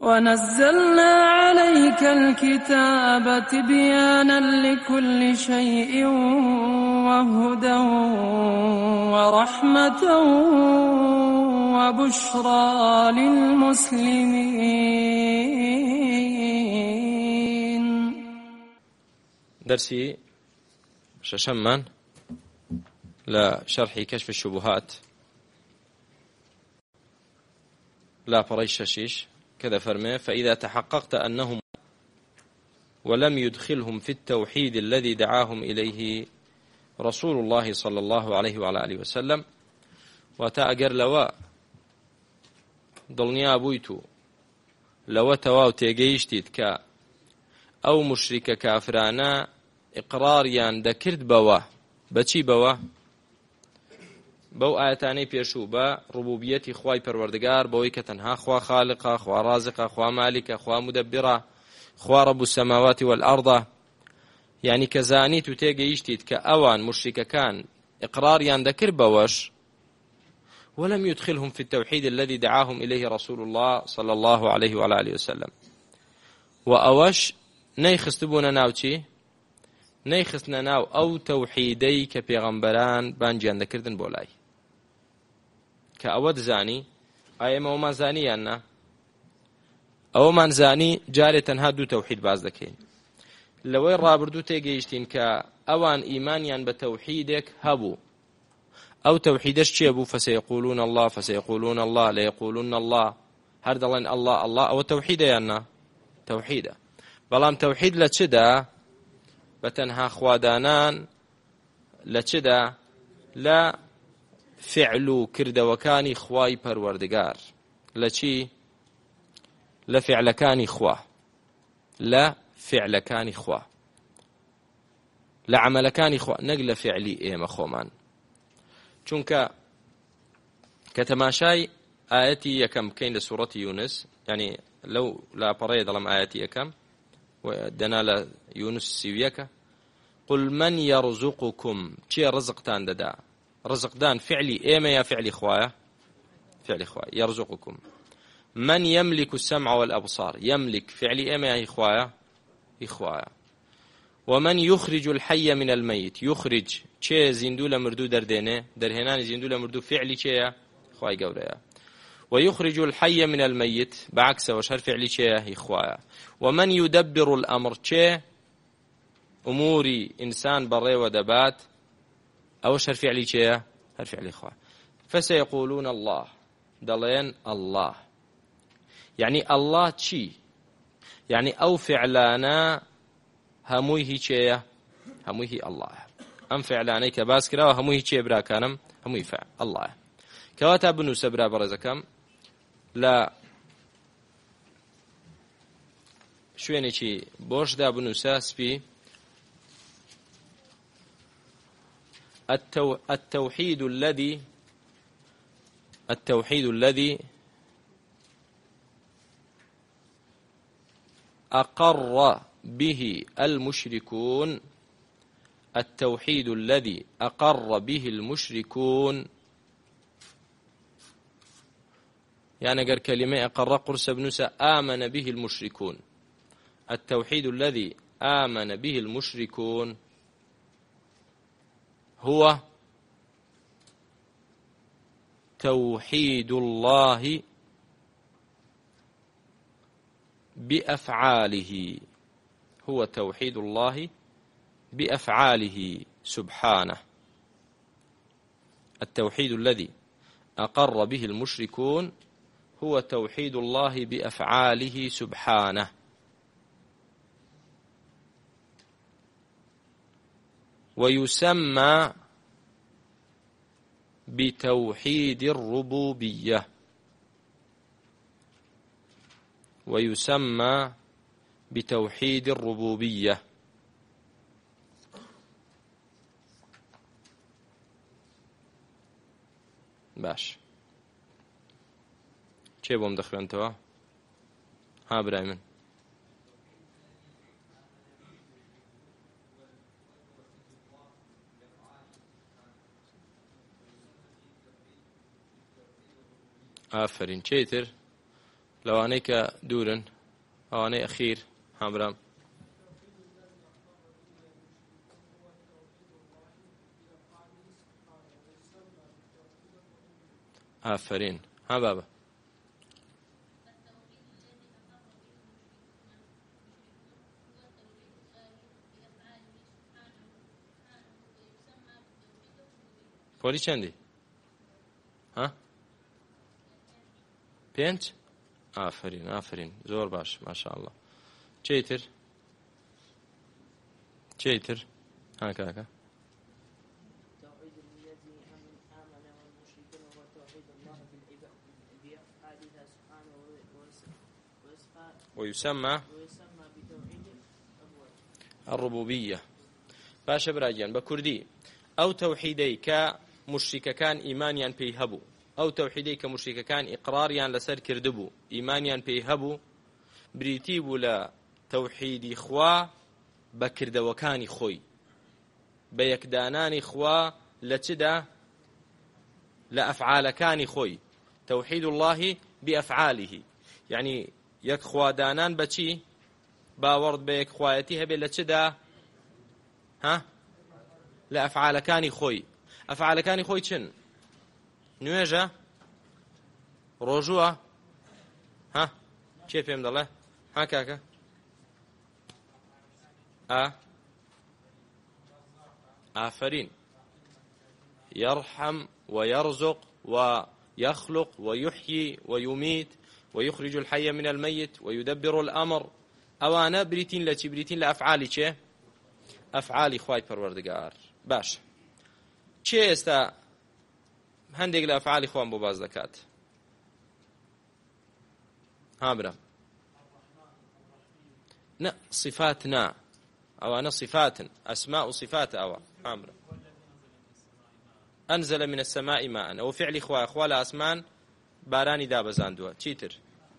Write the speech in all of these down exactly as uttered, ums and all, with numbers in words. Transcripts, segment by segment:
ونزلنا عليك الكتاب تبيانا لكل شيء وهدى ورحمة وبشرى للمسلمين. درسي ششمان لشرح كشف الشبهات لا فريش شيش كذا فرمي: فإذا تحققت أنهم ولم يدخلهم في التوحيد الذي دعاهم إليه رسول الله صلى الله عليه وعلى آله وسلم، وتأجر لوا ضلنيا بويتو لوا تواو تيجيشتيت كا أو مشرك كافرانا إقراريان دكرد بوا بچی بوا بەو ئاەتانەی پێشوو بە ڕوبوبیەتی خوای پەروەردگار، بەوەی کە تەنها خوا خالقە، خوا رازقە، خوا مالیکە، خوا مدەبرە، خوا رەب السەماوات والأرض. یعنی کە زانیت و تێگەیشتیت کە ئەوان مشریکەکان ئقراریان دەکرد بەوەش، ولم يدخلهم في التوحيد الذي دعاهم إليه رسول الله صلى الله عليه وعلى آله وسلم، وأوش نەیخستبوونە ناوچی نەیخستنە ناو ئەو تەوحیدەی کە پێغەمبەران بانگیان دەکردن بۆ لای، کە ئەوە دزانی ئایا ئێمەوەمان زانی یان نا؟ ئەوەمان زانی جارێ تەنها دوو تەوحید باز دەکەین. لەوەی ڕابردوو تێگەیشتین کە ئەوان ئیمانیان بە تەوحیدێک هەبوو، ئەو تەوحیدەش چێ بوو؟ فەسەیقولون الله فەسەیقولون الله لەیقولون الله، هەر دەڵێن الله الله. ئەوە تەوحیدە یان نا؟ تەوحیدە. بەڵام تەوحید لە چدا؟ بە تەنها خوادانان لە چدا؟ لە فعل و کردەوەکانی خوای پەروەردگار. لە چی؟ لە فعلەکانی خوا، لە فعلەکانی خوا، لە عملەکانی خوا، نەک لە فعلی ئێمە خۆمان. چونکە کە تەماشای ئاەتی یەکەم بکەین لە سوورەتی یونس، یعنی لەو لاپەڕەیە دەڵم ئاەتی یەکەم دەنا لە یونس سیویەکە: قل من يرزقكم، چێ ڕزقتان دەدا؟ ڕزقدان فعلی ئێمە یا فعلی خوایە؟ فعلی خوایە. يرزقكم. من يملك السمع والأبصار، يملك فعلی ئێمە یا هی خوایە؟ هی خوایە. ومن يخرج الحي من الميت، يخرج چێ زیندوو لە مردوو دەردێنێ؟ دەرهێنانی زیندوو لە مردوو فعلی چێیە؟ خوای گەورەیە. ويخرج الحي من الميت بعكسه هەر فعلی چێیە؟ هی خوایە. ومن يدبر الأمر، چێ ئوموری ئینسان بەڕێوە دەبات، ئەوەش هەر فعلی چێیە؟ هەر فعلی خوا. فسيقولون الله، دەڵێن الله. یعنی الله چی؟ یعنی ئەو فعلانە هەمووی هی چێیە؟ هەمووی هی الله. ئەم فعلانەی کە باس کراوە هەمووی هی چێ براکانم؟ هەمووی فعل الله. کەواتە بنووسە برا بەڕێزەکەم لە شوێنێکی بۆشدا بنووسە سپی: التو... التوحيد الذي التوحيد الذي أقر به المشركون، التوحيد الذي أقر به المشركون. يعني قال كلمة أقر قرص بنوسى آمن به المشركون. التوحيد الذي آمن به المشركون هو توحيد الله بأفعاله، هو توحيد الله بأفعاله سبحانه. التوحيد الذي أقر به المشركون هو توحيد الله بأفعاله سبحانه. ويسمى بتوحيد الربوبية، ويسمى بتوحيد الربوبية. باش چێ بۆم دەخوێنتەوە؟ ها برای من ئافرین. چێتر؟ لەوانەی کە دوورن ئەوانەی ئەخیر هامرام ئافرین ها بابا پۆلی چەندی ها پێنج ئافرین ئافرین زۆر باش ماشاءالله چیتر چیتر ها کاکە ويسمى الربوبية باشا براجيان بكردي أو توحيدي كمشرك كان إيمانيان بيهبو أو توحيدي كمشرك كان إقراريان لسر كردبو إيمانيان بيهبو بريتي بولا توحيدي خوا بكرد وكاني خوي بيكداناني خوا لتدا لأفعال كاني خوي توحيد الله بأفعاله يعني یەک خوادانان بەچی باوەڕ بە یەک خوایەتی هەبێت لە چدا ها لە ئەفعالەکانی خۆی ئەفعالەکانی خۆی چن نوێژە ڕۆژووە ها چێ پێم دەڵێ ها کاکە ئا ئافرین يرحم ويرزق ويخلق ويحيي ويميت ويخرج الحي من الميت ويدبر الأمر أوانا بريتين لا بريتين لأفعالي چه أفعالي خواي پروردگار باش چه استا هندق لأفعالي خوان بو باز دكات ها برا نا صفاتنا أوانا صفات أسماء صفات أوا ها برا أنزل من السماء ماء أو فعل خوا خوا لأسمان بارانی دابەزاندووە چیتر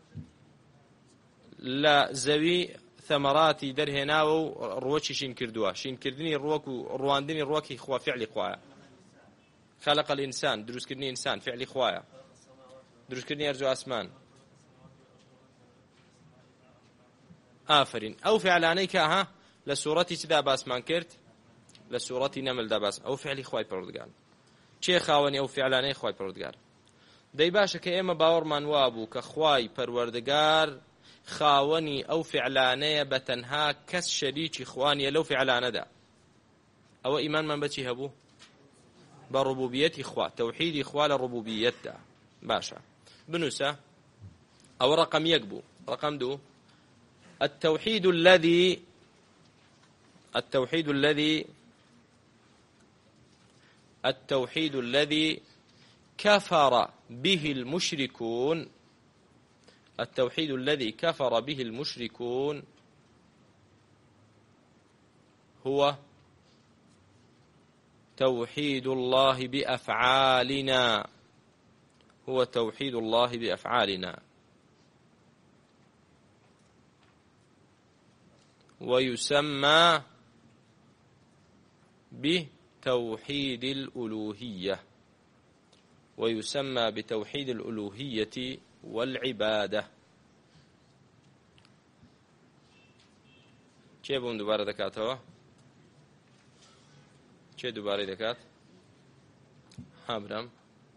لە زەوی ثەمەراتی دەرهێناوە و ڕووەکی شین کردووە شینکردنی ڕووەک و ڕواندنی ڕووەکی خوا فعلی خوایە خلق الإنسان دروستکردنی ئینسان فعلی خوایە دروستکردنی ئەرز و ئاسمان ئافرین ئەو فعلانەی کە ها لە سوورەتی چدا باسمان کرد لە سوورەتی نەملدا باس ئەو فعلی خوای پەروەردگار چێ خاوەنی ئەو فعلانەی خوای پەروەردگار دەی باشە کە ئێمە باوەڕمان وابوو کە خوای پەروەردگار خاوەنی ئەو فعلانەیە بە تەنها کەس شەریکی خوانیە لەو فعلانەدا ئەوە ئیمانمان بەچی هەبوو بە ڕوبوبیەتی خوا تەوحیدی خوا لە ڕوبوبیەتدا باشە بنووسە ئەوە ڕقم یەک بوو ڕقم دوو التوحيد الذي التوحيد الذي التوحيد الذي كفر به المشركون التوحيد الذي كفر به المشركون هو توحيد الله بأفعالنا هو توحيد الله بأفعالنا ويسمى بتوحيد الألوهية ويسمى بتوحيد الألوهية والعبادة چه بون دوباره دکات هوا چه دوباره دکات ها برام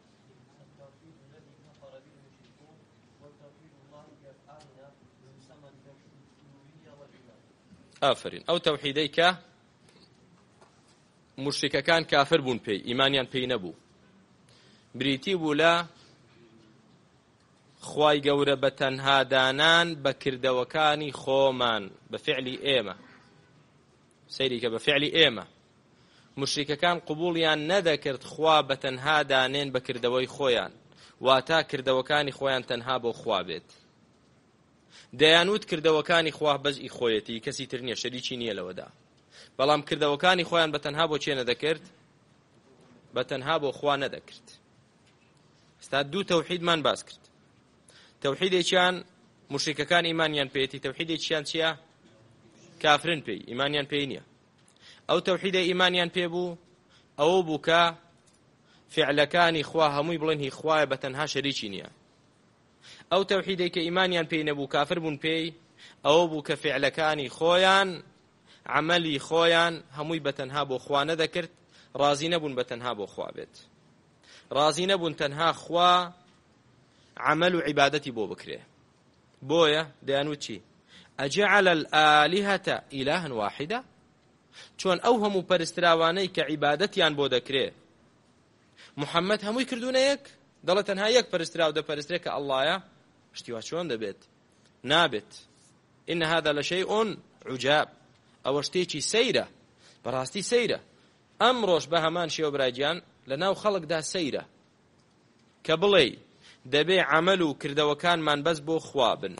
آفرین ئەو تەوحیدەی کە مشرکەکان کافر بوون پێی ئیمانیان پێی نەبوو بریتی بوو لە خوای گەورە بە تەنها دانان بە کردەوەکانی خۆمان بە فعلی ئێمە سەیری کە بە فعلی ئێمە مشرکەکان قبوڵیان نەدەکرد خوا بە تەنها دانێن بە کردەوەی خۆیان واتە کردەوەکانی خۆیان تەنها بۆ خوا بێت دەیانوت کردەوەکانی خوا بەزئی خۆیەتی کەسی تر نییە شەریکی نییە لەوەدا بەڵام کردەوەکانی خۆیان بە تەنها بۆ چێ نەدەکرد بە تەنها بۆ خوا نەدەکرد ستا دوو تەوحیدمان باس کرد تەوحیدێکیان مشرکەکان ئیمانیان پێیەتی تەوحیدێکیان چییە کافرن پێی ئیمانیان پێی نییە ئەو تەوحیدە ئیمانیان پێ بوو ئەوە بوو کە فعلەکانی خوا هەمووی بڵێن هی خوایە بە تەنها شەریکی نییە ئەو تەوحیدەی کە ئیمانیان پێی نەبوو کافر بوون پێی ئەوە بوو کە فعلەکانی خۆیان عملی خۆیان هەمووی بەتەنها بۆ خوا نەدەکرد ڕازی نەبوون بەتەنها بۆ خوا بێت ڕازی نەبوون تەنها خوا عمل و عیبادەتی بۆ بکرێ بۆیە دەیانوت چی ئەجعل الآلهة إلها واحدة چۆن ئەو هەموو پەرستراوانەی کە عیبادەتیان بۆ دەکرێ محەممەد هەمووی کردوونە یەک دەڵێت تەنها یەک پەرستراو دەپەرسترێ کە ئەڵڵایە شتیوا چۆن دەبێت نابێت إن هذا لشيء عجاب ئەوە شتێکی سەیرە بەڕاستی سەیرە ئەمڕۆژ بە هەمان شێوە برایگیان لەناو خەڵکدا سەیرە کە بڵێ دەبێ عەمەل و کردەوەکانمان بەس بۆ خوا بن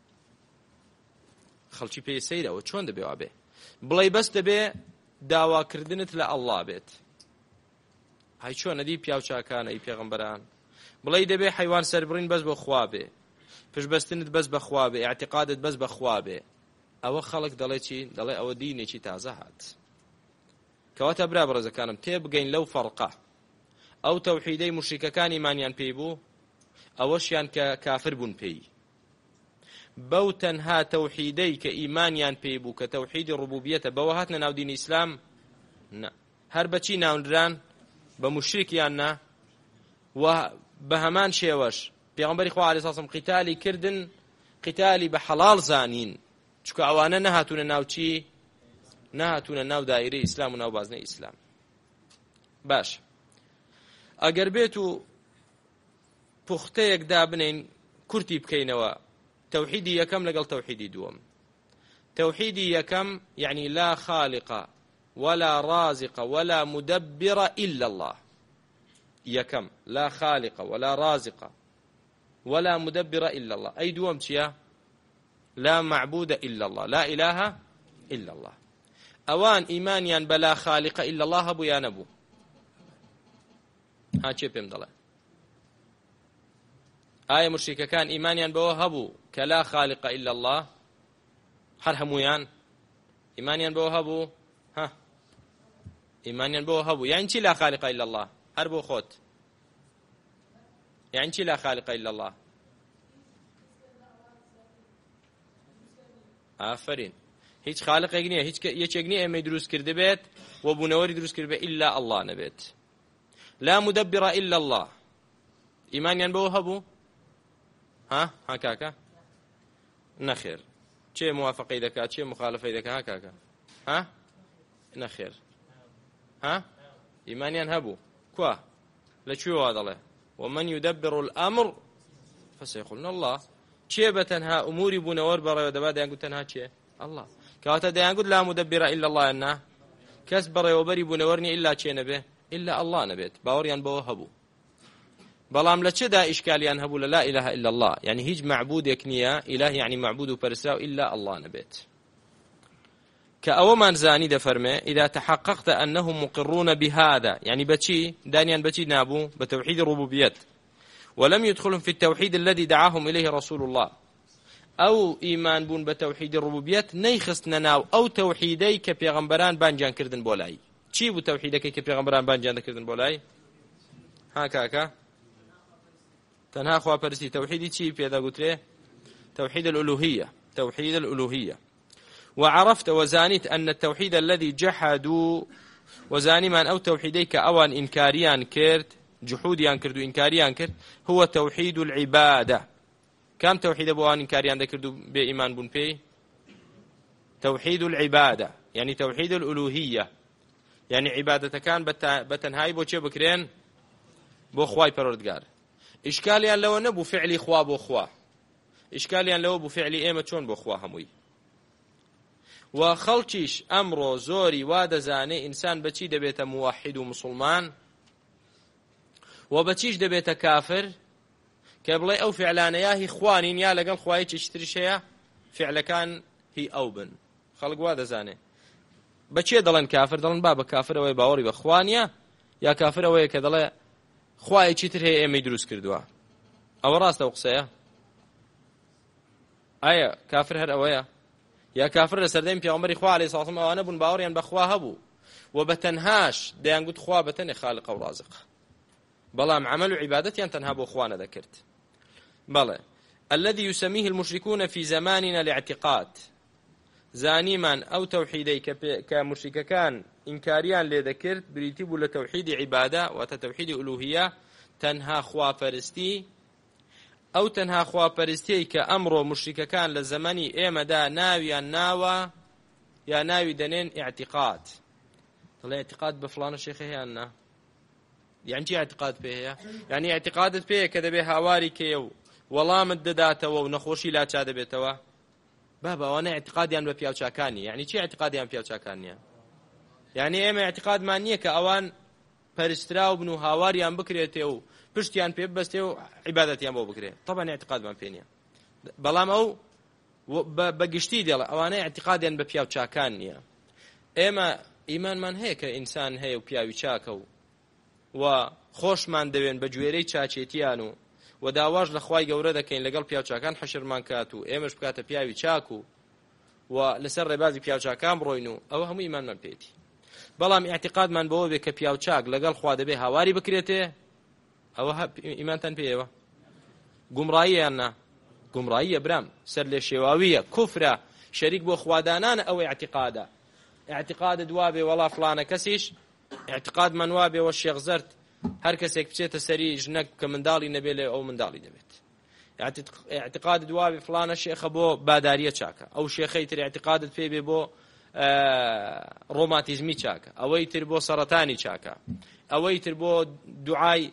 خەڵکی پێی سەیرەوە چۆن دەبێ وا بێ بڵێ بەس دەبێ داواکردنت لە ئەڵڵا بێت هەی چۆن ئەدی پیاو چاکانەی پێغەمبەران بڵێ دەبێ حەیوان سەربڕین بەس بۆ خوا بێ پشبەستنت بەس بە خوا بێ ئاعتیقادت بەس بە خوا بێ ئەوە خەڵک دەڵێ چی دەڵێ ئەوە دینێکی تازە هات کەواتە برا بەڕێزەکانم تێبگەین لەو فەرقە ئەو تەوحیدەی موشریکەکان ئیمانیان پێی بوو ئەوەشیان کە کافر بوون پێی بەو تەنها تەوحیدەی کە ئیمانیان پێی بوو کە تەوحیدی ڕوبوبیەتە بەوە هاتنە ناو دینی ئیسلام نە هەر بەچی ناوندران بە موشریکیان نا و بە هەمان شێوەش پێغەمبەری خوا عەلەیهی سەلام قیتالی کردن قیتالی بە حەڵاڵ زانین چونکە ئەوانە نەهاتوونە ناو چی نەهاتوونە ناو دایرەی ئیسلام و ناو بازنەی ئیسلام باش ئەگەر بێت و پوختەیەک دابنین کورتی بکەینەوە تەوحیدی یەکەم لەگەڵ تەوحیدی دووەم تەوحیدی یەکەم یعنی لا خالق ولا رازق ولا مدبر إلا الله یەکەم لا خالق ولا رازق ولا مدبر إلا الله أي دوم چیە لا معبود إلا الله لا إله إلا الله ئەوان ئیمانیان بە لا خالق إلا الله هەبوو یا نەبوو ها چێ پێم دەڵێ ئایا موشریکەکان ئیمانیان بەوە هەبوو کە لا خالق إلا الله هەر هەمویان ئیمانیان بەوە هەبوو ها ئیمانیان بەوە هەبوو یعنی چی لا خالق إلا الله هەر بۆ خۆت یعنی چی لا خالق إلا الله ئافرین هیچ خالقێک نییە هیچ یەکێک نییە ئێمەی دروست کرده بێت و بوونەوەری دروست کرد بێت إلا الله نەبێت لا مدبر إلا الله ئیمانیان بەوە هەبوو ها ها کاکە نەخێر چێ موافقەی دەکات چێ مخالفەی دەکات ها کاکە ها نەخێر ها ئیمانیان هەبوو کوا لەکوێوە دەڵێ ومن يدبر الأمر فسيقولون الله چێ بەتەنها ئوموری بوونەوە بەڕێوە دەبات دەیانگوت تەنها چێ الله کەواتە دەیانگوت لا مدبر إلا الله نا کەس بەڕێوەبەری بوونەوە نیە ئیلا چێ نەبێ إلا الله نەبێت باوەڕیان بەوە هەبوو بەڵام لە چێدا ئیشکالیان هەبوو لە لا إله إلا الله يعني هیچ معبودێک نییە إله يعني معبود و پەرستراو إلا الله نەبێت کە ئەوەمان زانی دەفەرمێ إذا تحققت أنهم مقرون بهذا يعني بچی دانیان بچی نابوو بتوحيد الربوبية ولم يدخلهم في التوحيد الذي دعاهم إليه رسول الله أو إيمان بون بتوحيد الربوبية نيخستنا ناو أو توحيدي كبيغمبران بانجان كردن بولاي چی بو توحيدك كبيغمبران بانجان كردن بولاي هاكا هاكا تنها خوا پرستی توحيدي چی پیدا گوتره توحيد الألوهية توحيد الألوهية وعرفت وزانيت أن التوحيد الذي جحدوا وزاني من أو توحيديك أوان إنكاريان كرت جحوديان كردو إنكاريان كرت هو توحيد العبادة كم توحيد أبوان إنكاريان ذكردو بإيمان بن بي توحيد العبادة يعني توحيد الألوهية يعني عبادة كان بتنهاي بو چه بكرين بو خواي پروردگار إشكاليان لو نبو فعلي خوا بو خوا إشكاليان لو بو فعلي إيمة چون بو خوا هموي و خەڵکیش ئەمڕۆ زۆری وا دەزانێ ئینسان بەچی دەبێتە موحید و مسلمان و بەچیش دەبێتە کافر کە بڵێ ئەو فعلانەیە هی خوانین یا لەگەڵ خوایەکی تریش هەیە فعلەکان هی ئەو بن خەڵک وا دەزانێ بەچێ دەڵێن کافر دەڵێن با بە کافرەوەی باوەڕی بە خوانیە یا کافرەوەیە کە دەڵێ خوایەکی تر هەیە ئێمەی دروست کردووە ئەوە ڕاستە و قسەیە ئایا کافر هەر ئەوەیە یا کافر لەسەردەمی پێغەمبەری خوا عەلەیهی سەڵام ئەوانە بوون باوەڕیان بەخوا هەبوو و بەتەنهاش دەیانگوت خوا بەتەنێ خالق و رازق بەڵام عەمەل و عیبادەتیان تەنها بۆ خوا نەدەکرد بەڵێ الذي يسميه المشركون في زماننا الاعتقاد زانيمان أو توحيدي كمشركان إنكاريان لذكرت بريتب لتوحيد عبادة وتتوحيد ألوهية تنها خوا فرستي أو تنها خوا فرستي كأمر مشركان لزماني إيما دا ناوي الناوى يا ناوي دنين اعتقاد طلع اعتقاد بفلان الشيخ هي أنه يعني شي اعتقاد فيه يعني اعتقادت فيه كذا به هواري كيو والله مدداته ونخوشي لا تشاد بيتوا بابا وانا اعتقادي ان بياو شاكاني يعني شي اعتقادي ان بياو شاكاني يعني اما اعتقاد مانيه كاوان فرستراو بنو هواري ام بكريتو پشتيان پێ بەستێ و عیبادەتیان بۆ بکرێ طبعا اعتقادمان پێ نییە بەڵام ئەو بەگشتی دێڵێ ئەوانەی اعتقادیان بە پیاو چاکان نییە ئێمە ئیمانمان هەیە کە ئینسان هەیە و پیاوی چاکە و و خۆشمان دەوێن بە گوێرەی چاچێتیان و و داواش لە خوای گەورە دەکەین لەگەڵ پیاو چاکان حەشرمان کات و ئێمەش بکاتە پیاوی چاک و و لەسەر ڕێبازی پیاو چاکان بڕۆین و ئەوە هەموو ئیمانمان پێێتی بەڵام اعتقادمان بەوە بێ کە پیاو چاک لەگەڵ خوا دەبێ هاواری بکرێتێ ئەوە ئیمانتان پێیەوە گومڕاییە نا گومڕاییە برام سەر لێ شێواویە کوفرە شەریک بۆ خوادانانە ئەوە اعتقادە اعتقاد دوابێ وەڵا فلانە کەسیش اعتقاد من وابێ وە شێخ زەرد هەر کەسێک بچێتە سەری ژنەک کە منداڵی نەبێ لێ ئەو منداڵی دەبێت اعتقاد دوابێ فلانە شێخە بۆ باداریە چاکە ئەو شێخەی تر اعتقادت پێ بێ بۆ ڕۆماتیزمی چاکە ئەوەی تر بۆ سەرەتانی چاکە ئەوەی تر بۆ دوعای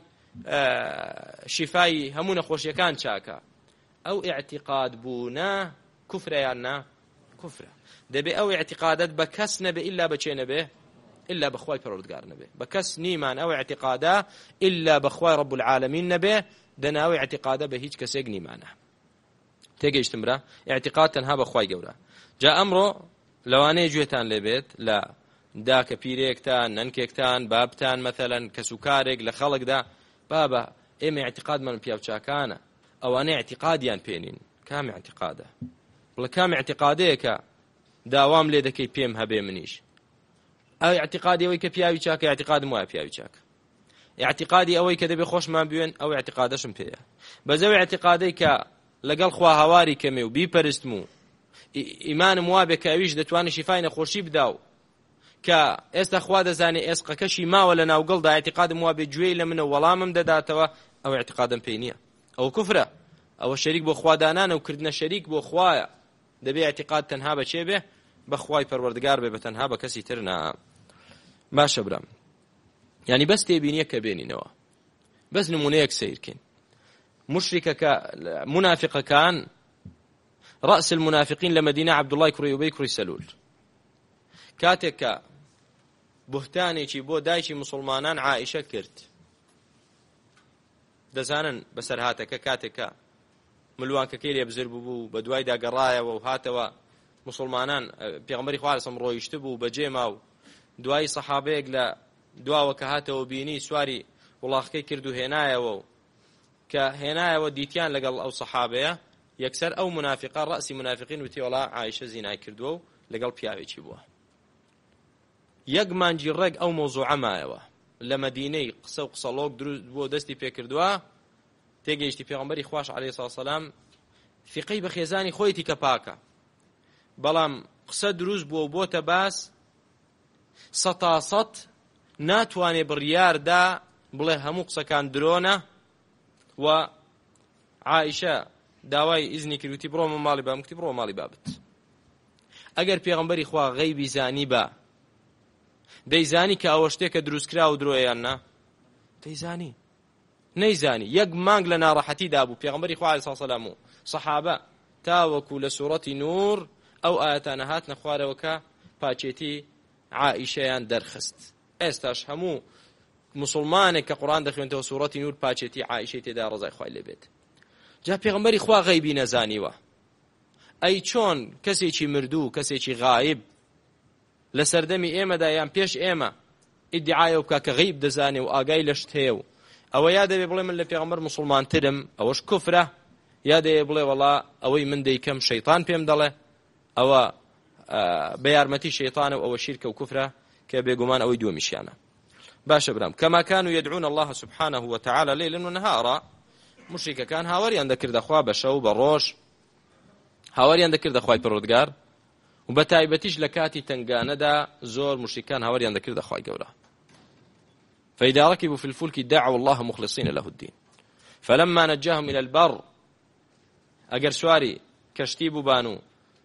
شیفای هەموو نەخۆشیەکان چاکە ئەو اعتقاد بوونە کوفرە یان نا کوفرە دەبێ ئەو اعتقادت بە کەس نەبێ ئیلا بەچێ نەبێ إلا بخواي پروردگار نبي بكس نيمان أو اعتقادا إلا بخواي رب العالمين نبي دنا أو اعتقادا بهيج كسيق نيمانه تيجي اجتمرا اعتقاد تنها بخواي جورا جاء أمره لو أنا جوتان لبيت لا داك بيريكتان ننكيكتان بابتان مثلا كسكارك لخلق دا بابا إما اعتقاد من بيوتشاكانا أو أنا اعتقاديان بينين كام اعتقاده ولا كام اعتقاديك داوام ليدكي بيم هبي منيش أو اعتقادي أوي كبياوي شاك اعتقاد مو بياوي شاك اعتقادي أوي كده بخوش ما بيون أو اعتقادش مبيا بزوي اعتقادي ك لقل خوا هواري كمي وبي برستمو إيمان موابك أويش دتواني شفاين خوشي بداو ك استخوا دزاني اسق كشي ما ولا ناوقل دا اعتقاد موابك جوي لمن ولا ممدداتوا أو اعتقادا بينيا أو كفرة أو الشريك بو خوا دانانا وكردنا شريك بو خوايا دبي اعتقاد تنها بشي به بخواي پروردگار به تنها بكسي ترنا باشە برام يعني بس تێبینیە کە بێنینەوە بەس نمونەیەک سیرکەین مشركەکە منافقەکان رأس المنافقين لمدينة عبد الله كري وبي كري سلول كاتێک کە بوهتانێکی بۆ دایکی مسلمانان عائشە کرد دەزانن بەسەر هاتەکە کاتێک کە ملوانکەکەی لێ بزر بوو بە دوای داگەڕایەوە و هاتەوە مسلمانان پێغەمبەری خوا سەم ڕۆیشت بوو بەجێ ماو دوای سەحابەیەک لە دواوە کە هاتەوە بینی سواری وڵاخەکەی کرد و هێنایەوە کە هێنایەوە دیتیان لەگەڵ ئەو سەحابەیە یەکسەر ئەو منافقە ڕەسی منافقین وتی وەڵا عایشە زینای کردووە و لەگەڵ پیاوێکی بووە یەک مانجی ڕێک ئەو مۆزوعە مایەوە لە مەدینەی قسە و قسەڵۆک دروست بۆ دەستی پێکردووە تێگەیشتی پێغەمبەری خوش عەلەیهی سەلام فیقەی بە خێزانی خۆیەتی کە پاکە بەڵام قسە دروست بووە بۆتە باس سەتاسەت ناتوانێ بڕیاردا بڵێ هەموو قسەکان درۆنە و عائشە داوای ئیزنی کردوتی بڕۆمە ماڵی بام کتی بڕۆ ماڵی بابت ئەگەر پێغەمبەری خوا غەیبی زانی بە دەیزانی کە ئەوە شتێکە دروستکرا و درۆیان نا دەیزانی نەیزانی یەک مانگ لە ناڕەحەتیدا بوو پێغەمبەری خوا عەلەیهی سەلام و سەحابە تاوەکو لە سوورەتی نور ئەو ئاەتانە هاتنە خوارەوە کە پاچێتی عائشەیان دەرخست ئێستاش هەموو مسلمانێک کە قورئان دەخوێنێتەوە سوورەتی نور پاچێتی عائشەی تێدا ڕەزای خوای لێبێت جا پێغەمبەری خوا غەیبی نەزانیوە ئەی چۆن کەسێکی مردوو کەسێکی غایب لە سەردەمی ئێمەدا یان پێش ئێمە ئیدعایە بکە کە غەیب دەزانێ و ئاگای لە شت هەیە و ئەوە یا دەبێ بڵێ من لە پێغەمبەر موسڵمانترم ئەوەش کوفرە یا دەبێ بڵێ وەڵا ئەوەی من دەیکەم شەیطان پێم دەڵێ ئەوە بە یارمەتی شەیطانە و ئەوە شیرکە و کوفرە کە بێگومان ئەوەی دووەمیشیانە باشە برام كما كانوا يدعون الله سبحانه وتعالى ليلا ونهارا مشریکەکان هاوەریان دەکردە خوا بە شەو بە ڕۆژ، هاوەریان دەکردە خوای پەروەردگار، و بە تایبەتیش لە کاتی تنگانەدا زۆر مشریکان هاوەریان دەکردە خوای گەورە. فإذا ركبوا في الفلك دعوا الله مخلصين له الدين فلما نجاهم إلى البر ئەگەر سواری کەشتی بووبان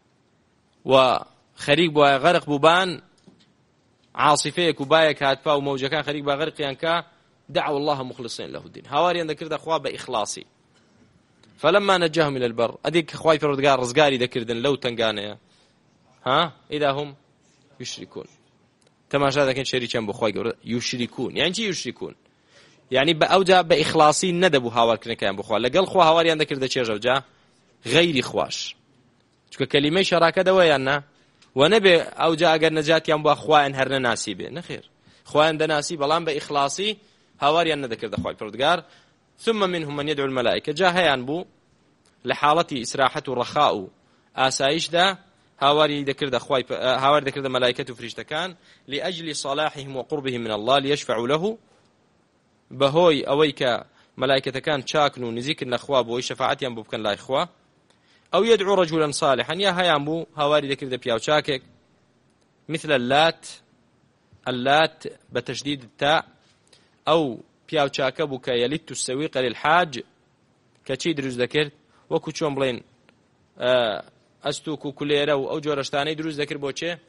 و خەریک بووە غەرق بووبان، عاصفەیەک و بایەک هاتپا و مەوجەکان خەریک بە غەرقیان کە دعوا الله مخلصين له الدين، هاواریان دەکردە خوا بە ئیخلاسی. فلما نجاهم إلى البر ئەدێک کە خوای پەروەردگار ڕزگاری دەکردن لەو تنگانەیە، ها إذا هم يشركون، تەماشا دەکەن شەریکیان بۆ خوای گەورە. یوشریکون یعنی چی یوشریکون؟ یعنی بە ئەوجا بە ئیخلاسی نەدەبوو هاوارکردنەکەیان بۆ خوا، لەگەڵ خوا هاواریان دەکردە چێژە ئەوجا غەیری خواش، چونکە کەلیمەی شەراکە دەوەیان نا و نەبێ ئەوجا ئەگەر نەجاتیان بووە خوایان هەر نەناسی بێ، نەخێر، خوایان دەناسی بەڵام بە ئیخلاسی هاواریان نەدەکردە خوای پەروەردگار. ثم منهم من يدعو الملائكة، جا هەیان بوو لە حاڵەتی ئیسراحەت و ڕەخا و ئاسایشدا هاواری دەکردە خوای هاواری دەکردە مەلایکەت و فریشتەکان لأجل صلاحهم وقربهم من الله ليشفعوا له، بەهۆی ئەوەی کە مەلایکەتەکان چاکن و نزیکن لە خوا بۆی شەفاعەتیان بۆ بکەن لای خوا. ئەو يدعو رجلا صالحا، یا هەیان بوو هاواری دەکردە پیاو چاکێک مثل اللات، اللات بتشديد التاء، ئەو پیاو چاکە بوو کە یەلیت السەویق للحاج، کە چی دروست دەکرد وەکو چۆن بڵێن ئەستوک و کولێرە و ئەو جۆرەشتانەی دروست دەکرد بۆ چێ؟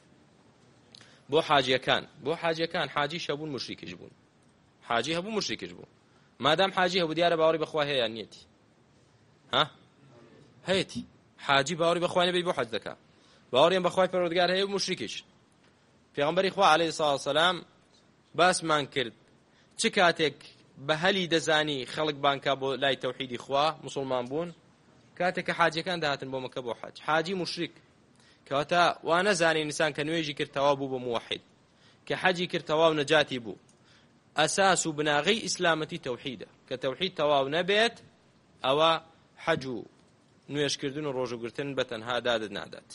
بۆ حاجیەکان. بۆ حاجیەکان حاجیش هەبوون مشریکش بوون، حاجی هەبوو مشریکش بوو. مادام حاجی هەبوو دیارە باوەڕی بەخوا هەیە یان نیەتی؟ ها هەیەتی. حاجی باوەڕی بەخوا نەبێت بۆ حەج دەکات، باوەڕیان بەخوای پەروەردگار هەیە و مشریکش. پێغەمبەری خوا عەلەیهی سەڵاتو وسەلام باسمان کرد چ کاتێک بە هەلی دەزانی خەڵک بانکا بۆ لای تەوحیدی خوا موسڵمان بوون، کاتێک کە حاجەکان داهاتن بۆ مەکە بۆ حاج، حاجی مشریک کەواتە وا نەزانی ئینسان کە نوێژی کرد تەواو بوو بۆ موحید، کە حەجی کرد تەواو نەجاتی بوو. ئەساس و بناغەی ئیسلامەتی تەوحیدە، کە تەوحید تەواو نەبێت ئەوە حەج و نوێژکردن و ڕۆژوگرتن بەتەنها دادت نادات.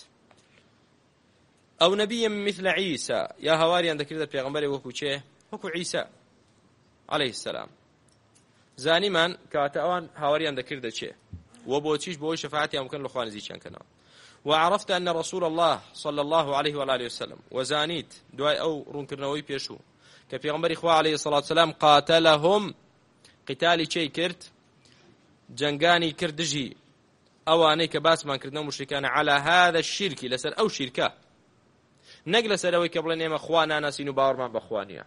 ئەو نەبیە مثل عیسا، یا هەواریان دەکردە پێغەمبەرێک وەکو چێ؟ وەکو عیسا عەلەیهی السەلام. زانیمان کەواتە ئەوان هاواریان دەکردە چێ؟ و بۆچیش بۆی شەفاعەتیان بکەن لە خوا نزیکیان کەنەوە. وعرفت أن رسول الله صلى الله عليه وآله وسلم، وزانيت دواي أو رونكرنوي بيشو كبيغمبري خوا عليه الصلاة والسلام قاتلهم قتالي شي كرت جنگاني كردجي أواني كباس ما كردنا مشركان على هذا الشرك لسر أو شركة نقل سروي قبل نيم أخوانا ناسين باور ما بأخوانيا.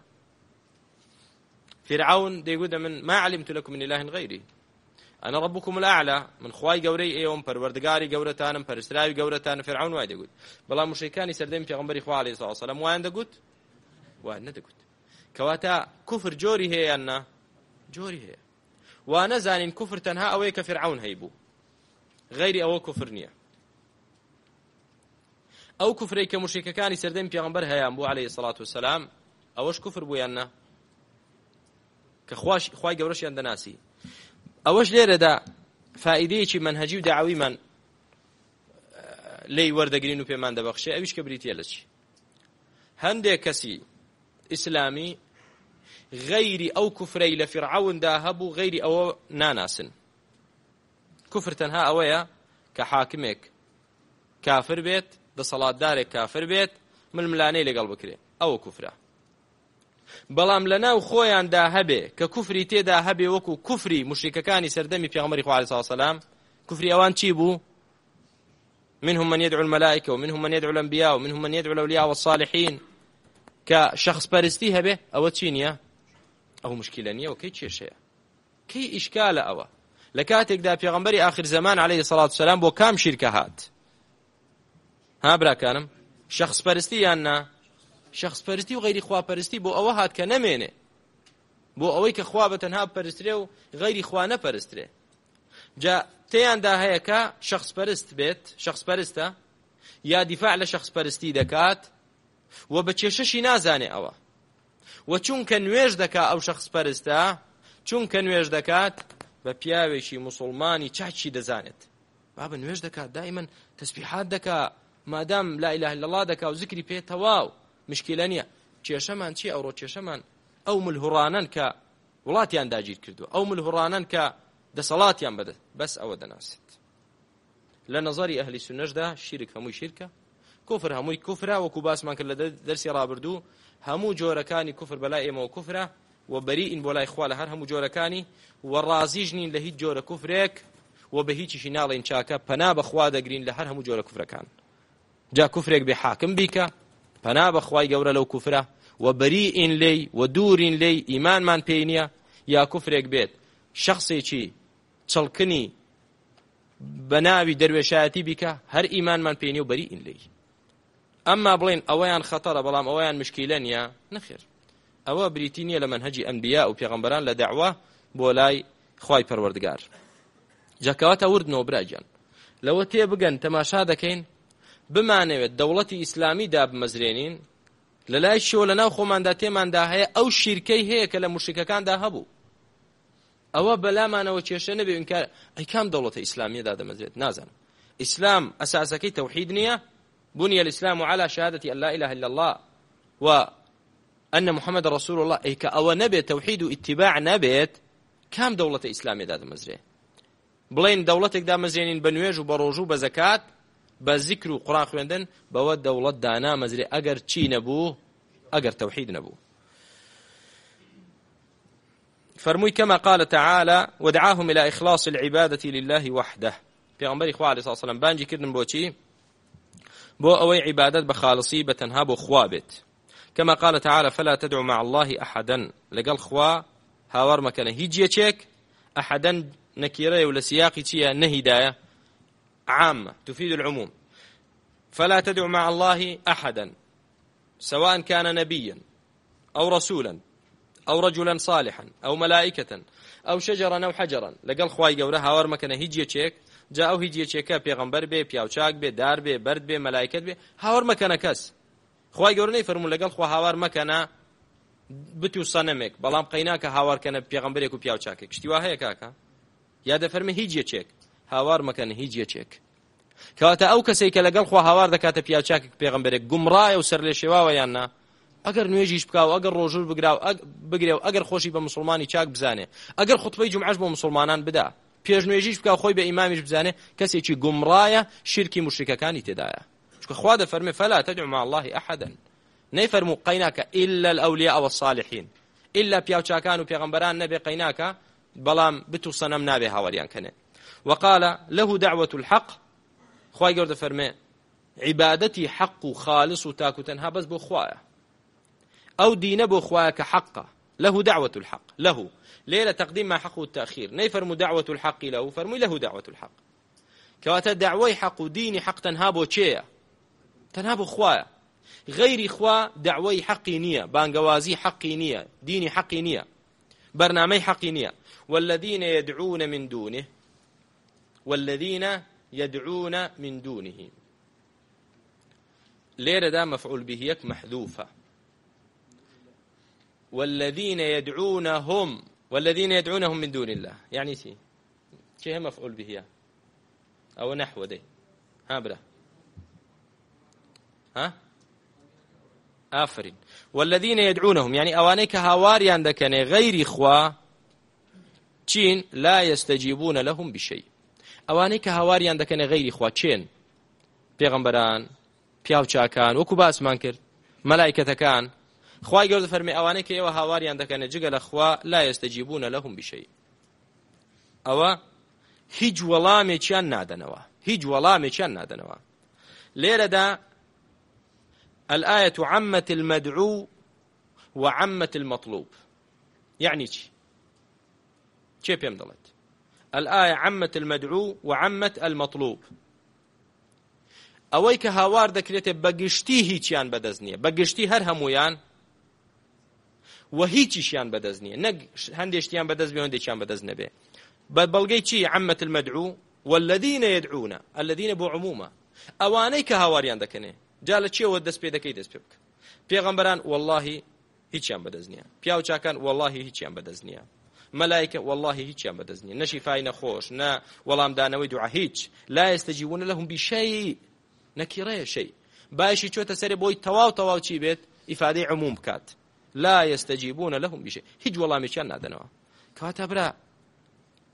فرعون دي يقول من ما علمت لكم من إله غيري أنا ربكم الأعلى، من خواي قوري أيوم پروردگاري قورتانم پرستراوي قورتان. فرعون وايد يقول بلا مشركان يسردين في غنبري خوا عليه الصلاة والسلام وين دقوت وين ندقوت كواتا كفر جوري هي أنا جوري هي وأنا زانين كفر تنها أوي كفرعون هيبو غيري أو كفر نية أو كفر أي كمشرك كان يسردين في غنبر هيام بو عليه الصلاة والسلام أوش كفر بو أنا كخواش خواي قورش عند ناسي ئەوەش لێرەدا فائیدەیەکی منهەجی و داعویمان لێی وەردەگرین و پێمان دەبەخشێ، ئەویش کە بریتیە لە چی؟ هەندێک کەسی ئیسلامی غەیری ئەو کوفرەی لە فیرعەوندا هەبوو غەیری ئەوە ناناسن. کوفر تەنها ئەوەیە کە حاکمێک کافر بێت، دەسەڵاتدارێک کافر بێت، ململانەی لەگەڵ بکرێ، ئەوە کوفرە. بەڵام لەناو خۆیاندا هەبێ کە کوفری تێدا هەبێ وەکو کوفری مشریکەکانی سەردەمی پێغەمبەری خوا عەلەیهی سەلام. کوفری ئەوان چی بوو؟ منهم من يدعو الملائكة ومنهم من يدعو الأنبياء ومنهم من يدعو الأولياء والصالحين، کە شخص پەرستی هەبێ ئەوە چی نییە؟ ئەو مشکلە نییە و کەی چێشەیە؟ کەی ئیشکالە ئەوە؟ لە کاتێکدا پێغەمبەری آخر زەمان عەلەیهی سەڵاتو وسەلام بۆ کام شیرکە هات؟ ها براکانم، شخص پەرستی یان نا؟ شخص پەرستی و غەیری خوا پەرستی بۆ ئەوە هات کە نەمێنێ، بۆ ئەوەی کە خوا بەتەنها بپەرسترێ و غەیری خوا نەپەرسترێ. جا تێیاندا هەیە کە شخص پەرست بێت، شخص پەرستە یا دیفاع لە شخص پەرستی دەکات و بە کێشەشی نازانێ ئەوە، و چونکە نوێژ دەکات ئەو شخص پەرستە، چونکە نوێژ دەکات بە پیاوێکی موسڵمانی چاچی دەزانێت، با بە نوێژ دەکات، دائیمەن تەسبیحات دەکات، مادام لا إله إلا الله دەکات و ذکری پێ تەواو مشکلە نییە. کێشەمان چی؟ ئەوڕۆ کێشەمان ئەو ملهوڕانن کە وڵاتیان داگیر کردووە، ئەو ملهوڕانن کە دەسەڵاتیان بەدە بەس ئەوە دەناسێت. لە نەزەری ئەهلی سونەشدا شیرک هەمووی شیرکە، کوفر هەمووی کوفرە، وەکو باسمان کرد لە دەرسی ڕابردوو هەموو جۆرەکانی کوفر بەلای ئێمەوە کوفرە و بەریئین بۆ لای خوا لە هەر هەموو جۆرەکانی و ڕازیش نین لە هیچ جۆرە کوفرێک و بە هیچیشی ناڵێن چاکە، پەنا بەخوا دەگرین لە هەر هەموو جۆرە کوفرەکان. جا کوفرێک بێ حاکم بیکە پەنا بەخوای گەورە لەو کوفرە و بەریئین لێی و دوورین لێی ئیمانمان پێی نییە، یا کوفرێک بێت شخصێکی چڵکنی بە ناوی دەروێشایەتی بیکە هەر ئیمانمان پێی نییە و بەریئین لێی. ئەمما بڵێن ئەوەیان خەتەرە بەڵام ئەوەیان مشکیلە نییە، نەخێر، ئەوە بریتی نییە لە منهەجی ئەنبیا و پێغەمبەران لە دەعوا بۆ لای خوای پەروەردگار. جاکەواتە وردنەوە براگیان لەوە تێ بگەن تەماشا دەکەین بمانەوێت دەوڵەتی ئیسلامی دابمەزرێنین لە لای شۆ لە ناو خۆماندا تێماندا هەیە ئەو شیرکەی هەیە کە لە موشریکەکاندا هەبوو، ئەوە بەلامانەوە کێشە نەبێ ئینکار ئەی کام دەوڵەتە ئیسلامیەدا دەمەزرێت نازانم. ئیسلام ئەساسەکەی تەوحید نییە؟ بني الإسلام على شهادة أن لا إله إلا الله وأن محمد رسول الله، أي كأو نبيت توحيد واتباع نبيت كام دولة إسلامية دا مزرية بلين دولتك دا مزرينين بنويج وبروجو بزكاة بذكر وقرآن خويندن بود دولة دانا مزرية أجر تشي نبوه أجر توحيد نبوه. فرموي كما قال تعالى ودعاهم إلى إخلاص العبادة لله وحده. پیغمبر إخوة عليه الصلاة والسلام بانجي كردن بوچي بو أوي عبادات بخالصي بتنها بو خوابت، كما قال تعالى فلا تدعو مع الله أحدا. لقال خوا هاور مكان هيجي تشيك أحدا نكيرة ولا سياقي تشيا نهداية عامة تفيد العموم. فلا تدعو مع الله أحدا سواء كان نبيا أو رسولا أو رجلا صالحا أو ملائكة أو شجرا أو حجرا. لقال خواي قوله هاور مكان هيجي تشيك جا ئەو هیچ یەکێکە پێغەمبەر بێ، پیاوچاک بێ، دار بێ، بەرد بێ، مەلایکەت بێ، هاوار مەکەنە کەس. خوای گەورە نەیفەرموو لەگەڵ خوا هاوار مەکەنە بت و سەنەمێک، بەڵام قەیناکە هاوارکەنە پێغەمبەرێک و پیاوچاکێک. شتی وا هەیە کاکە؟ یا دەفەرمێ هیچ یەکێک هاوار مەکەنە هیچ یەکێک. کەواتە ئەو کەسێک کە لەگەڵ خوا هاوار دەکاتە پیاوچاکێک پێغەمبەرێک گومڕایە و سەر لێ شێواوە یان نا، ئەگەر نوێژیش بکاو، ئەگەر ڕۆژوور بگراو بگرێ و ئەگەر خۆشی بە موسڵمانی چاک بزانێ، ئەگەر خوتبەی جومعەش بۆ موسڵمانان بدا، پێش نوێژیش بکاو خۆی بە ئیمامیش بزانێ، کەسێکی گومڕایە شرکی مشریکەکانی تێدایە. چونکە خوا دەفەرمێ فلا تدعو مع الله أحدا، نەیفەرموو قەیناکە إلا الأولياء والصالحين، إلا پیاوچاکان و پێغەمبەران نەبێ قەیناکە، بەڵام بت و سەنەم نابێ هاوەریان کەنێ. وقال له دعوة الحق، خوای گەورە دەفەرمێ عیبادەتی حەق و خالص و تاک و تەنها بەس بۆ خوایە، ئەو دینە بۆ خوایە کە حەقە. له دعوة الحق، له ليلة تقديم مع حق والتأخير، نيفرمو دعوة الحق له، فرمي له دعوة الحق. كواتا دعوي حق وديني حق تنهابو تشيا، تنهابو خوايا، غير خوا دعوي حقي نية، بانقوازي حقي نية، ديني حقي نية، برنامج حقي نية. والذين يدعون من دونه، والذين يدعون من دونه، ليلة دا مفعول به يك محذوفة. والذين يدعونهم، والذين يدعونهم من دون الله، يعني شيء شيء مفعول به أو نحو ده. ها برا ها آفرين. والذين يدعونهم يعني أوانيك هاواري عندك غير إخوة تشين لا يستجيبون لهم بشيء. أوانيك هاواري عندك غير إخوة تشين پیغمبران پیاوچاکان وەکو باسمان کرد مەلایکەتەکان. خوای گەورە فەرمی ئەوانەی کە ئێوە هاواریان دەکەنە جگە لە خوا لا يستجيبون لهم بشيء، ئەوە هیچ وەڵامێکیان نادەنەوە، هیچ وەڵامێکیان نادەنەوە. لێرەدا الآية عمت المدعو وعمت المطلوب، يعني چی؟ چێ پێم دەڵێت؟ الآية عمت المدعو وعمت المطلوب. ئەوەی کە هاوار دەکرێتێ بەگشتی هیچیان بەدەست نییە، بەگشتی هەر هەمویان و هیچیشیان بەدەست نییە، نەک هەندێشتیان بەدەست بێ هەندێکیان بەدەست نەبێ. بە بەڵگەی چی؟ عمت المدعو والذين يدعون، الذين بۆ عمومە، ئەوانەی کە هاواریان دەکەنێ. جا لە چێوە دەست پێ دەکەی دەست پێ بکە. پێغەمبەران واللهی هیچیان بەدەست نییە، پیاوچاکان واللهی هیچیان بەدەست نییە، مەلایکە واللهی هیچیان بەدەست نییە، نە شیفای نەخۆش، نە وەڵامدانەوەی دوعا، هیچ. لا يستجيبون لهم بشيء، نەکیڕەیە شەی، باشی چۆتە سەرێ بۆی تەواو تەواو چی بێت؟ ئیفادەی عموم بکات. لا يستجيبون لهم بشيء، هیچ وەڵامێکیان نادەنەوە. کەواتە برا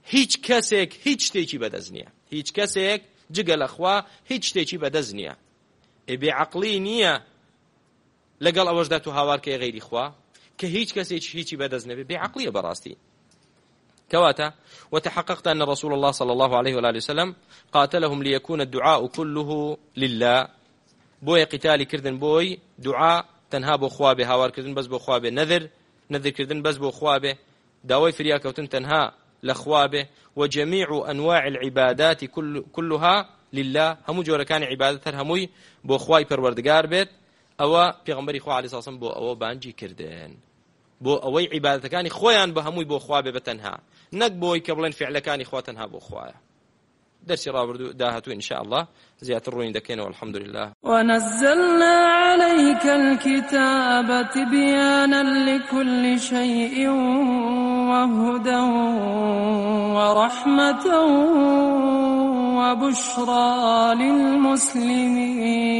هیچ کەسێک هیچ شتێکی بەدەست نییە، هیچ کەسێک جگە لەخوا هیچ شتێکی بەدەست نییە. بێعەقڵی نییە لەگەڵ ئەوەشدا تو هاوارکەی غەیری خوا کە هیچ کەسێک هیچی بەدەست نەبێ، بێعەقڵیە بەڕاستی. كواتا وتحققت أن رسول الله صلى الله عليه وآله وسلم قاتلهم ليكون الدعاء كله لله. بوي قتالي كردن بوي دعاء تنها بو خوابه، هاوار كردن بس بو خوابه، نذر نذر كردن بس بو خوابه، داوي فريا كوتن تنها لخوابه. وجميع أنواع العبادات كل كلها لله، همو جورا كان عبادتها هموي بو خواي پروردگار بيت. أو پیغمبري خوا عليه الصلاة والسلام بو أو بانجي كردن، بو أوي عبادتكاني خويان بهموي بو خوابه بتنها، نەک بۆی کە بڵێن فعلەکانی خوا تەنها بۆ خوایە. دەرسی ڕابردوو داهاتوو إن شاء الله زیاتر ڕووین دەکەینەوە. الحمد لله. ونزلنا عليك الكتاب تبيانا لكل شيء وهدى ورحمة وبشرى للمسلمين.